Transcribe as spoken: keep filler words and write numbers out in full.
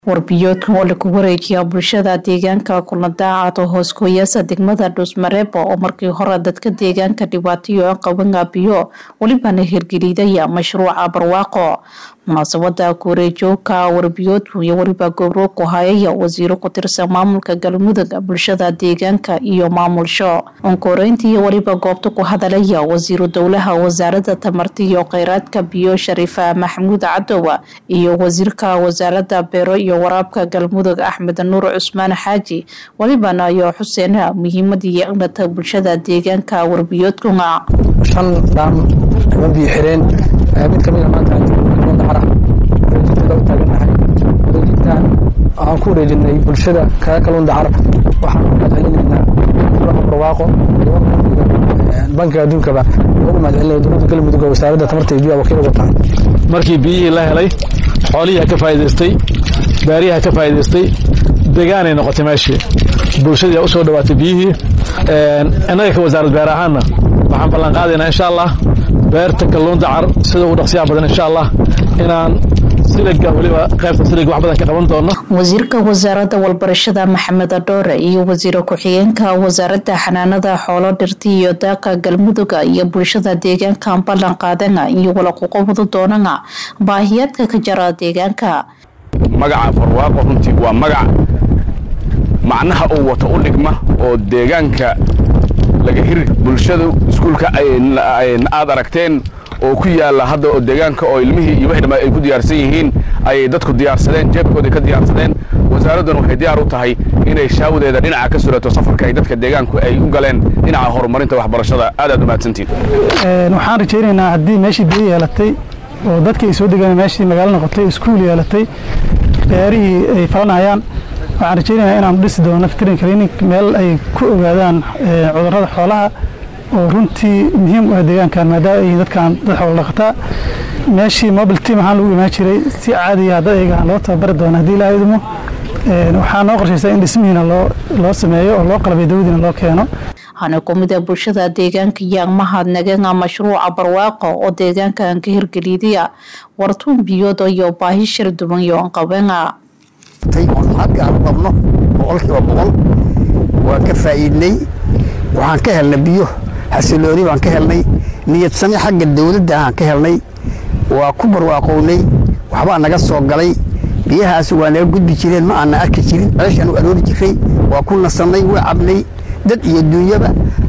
warbiyoodkan oo lagu wareejiyaa bulshada deegaanka kuna daacad hoos gooyasa degmada Dhuusmareeb oo markii hore dadka deegaanka dhibaatayo qaban biyo walibana hirgeliyay mashruuca barwaaqo munaasabada kureejooka warbiyoodku iyo wariba gobro ku hayay wasiiro ku tirsan maamulka galmudug bulshada deegaanka iyo maamulsho onkoreyntii wariba goobta ku hadalaya wasiiro dowlaha wasaaradda tamarta iyo kheyraadka biyo Sharifa Maxamuud Cadowa iyo wasiirka wasaaradda beero iyo waraabka galmudug Axmed Nuur Cusmaan Xaaji walibana iyo Xuseen muhiimadii aqnata bulshada deegaanka warbiyoodkuna shan dam wabi xireen mid kamid ah maanta aan ku wareejinay bulshada ka kalun dacarab waxaan ka talinaynaa barwaaqo banka adduunka ba ugu madcelinay dowladda galmudug wasaaradda tamarta iyo biyaha wakiil wata markii biyihii la helay xoolihi ka faa'iideystay baariyaha ka faa'iideystay deegaanay noqotay meeshii bulshada u soo dhawaatay biyihii anaga ka wasaaradda beer ahaana waxaan ballan qaadaynaa insha Allah beerta kalluun dacar sida uu dhaqsiya badan insha Allah inaan silaga waliba qaybta silaga wax badan ka qaban doono wasiirka wasaaradda walbarashada Maxamed Adoore iyo wasiir ku-xigeenka wasaaradda xanaanada xoolo dhirta iyo daaqa galmudug iyo bulshada deegaanka ballan qaadana iyo wala ku qabado doonana baahiyaadka ka jira deegaanka magaca barwaaqo runtii waa magac macnaha uu wato u dhigma oo deegaanka laga hir bulshada iskuulka ay aad aragteen oo ku yaala hadda oo deegaanka oo ilmihii iyo wixii ay ku diyaarsan yihiin ay dadku diyaarsadeen jeebkooda ka diyaarsadeen wasaaraddan waxay diyaar u tahay inay shaawadeeda dhinaca ka surato safarka ay dadka deegaanku ay u galeen dhinaca horumarinta waxbarashada aad aad u mahadsantiin een waxaan rajaynaynaa haddii meeshii biyo yeelatay oo dadka ay soo degaan meeshii magaalo noqotay iskuul yeelatay beerihii ay falanayaan waxaan rajaynaynaa inaan dhisi doono veterinary clinic meel ay ku ogaadaan cudurrada xoolaha oo runtii muhiim u ah deegaankan maadaama ay dadkan dad xoolo dhaqataa meeshii mobile team waxaan lagu imaan jiray si caadi ah dad ayaga loo tababari doono haddii la idmo waxaa noo qorshaysaa in dhismihiina loo loo sameeyo oo loo qalabay dawladina loo keeno hana kumida bulshada deegaanka iyo mahadnaga mashruuca barwaaqo oo deegaanka ka hirgeliyay wartuun biyood iyo baahi shir duwan iyo qabana tay on hadda aan qabno boqolkiiba boqol waa ka faa'iidnay waxaan ka helnay biyo xasilooni baan ka helnay niyad sami xagga dawladda aan ka helnay waa ku barwaaqownay waxba naga soo galay biyahaas waa naga gudbi jireen ma aan arki jirin ceeshan u aroori jiray waa ku nasanay waa cabnay dad iyo dunyaba